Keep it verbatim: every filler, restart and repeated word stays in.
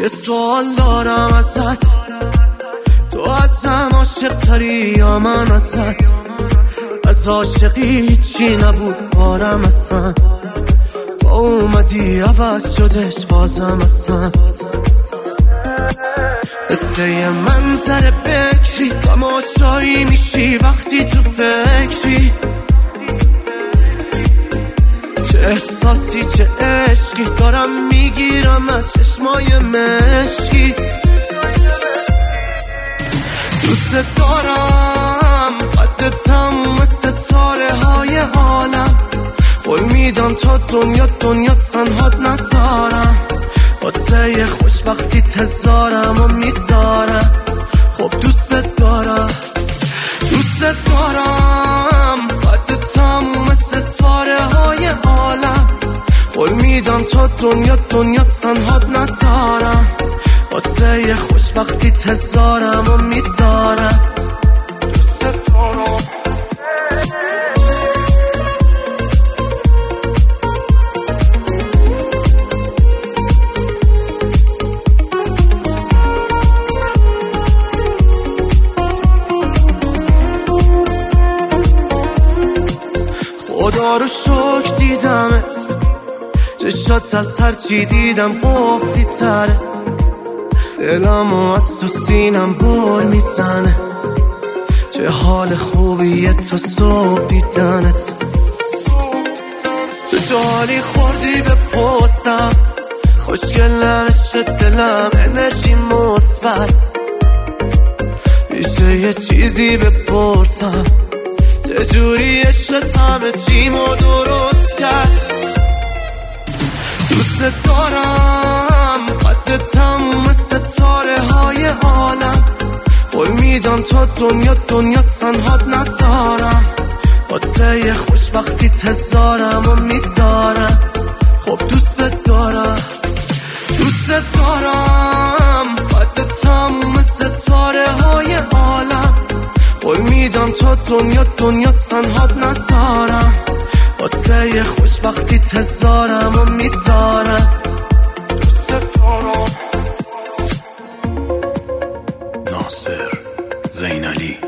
یه سوال دارم ازت، تو ازم عاشق تری یا من ازت؟ از عاشقی چی نبود بارم اصلا، با اومدی عوض شدش بازم اصلا. مثل یه منظر بکری تماشایی میشی وقتی تو فکری، چه احساسی چه عشقی دارم میگیرم از چشمای مشکیت. دوست دارم قد تموم ستاره های عالم، قول میدم تا دنیا دنیا سنهاد نذارم، واسه خوشبختی تزارم و میذارم. خب دوست دارم دوست دارم قد تموم ستاره های عالم، قول میدم تا دنیا دنیا سنهاد نذارم، واسه خوشبختی تزارم و میذارم. خدا رو شکر دیدمت، چشات از هر چی دیدم قفلی تره، دلمو از تو سینم بر میزنه، چه حال خوبیه تو صبح دیدنت. تو جالی خوردی به پستم، خوشگلم عشق دلم انرژی مثبت، میشه یه چیزی بپرسم چجوری عشقت همه چیمو درست کرد؟ دوست دارم قد تموم ستاره های عالم، قول میدم تا دنیا دنیا سنهاد نذارم، واسه خوشبختی تزارم و میذارم. خب دوست دارم دوست دارم قد تموم ستاره های عالم، قول میدم تا دنیا دنیا سنهاد نذارم، واسه خوشبختی تزارم و میذارم. ناصر زینالی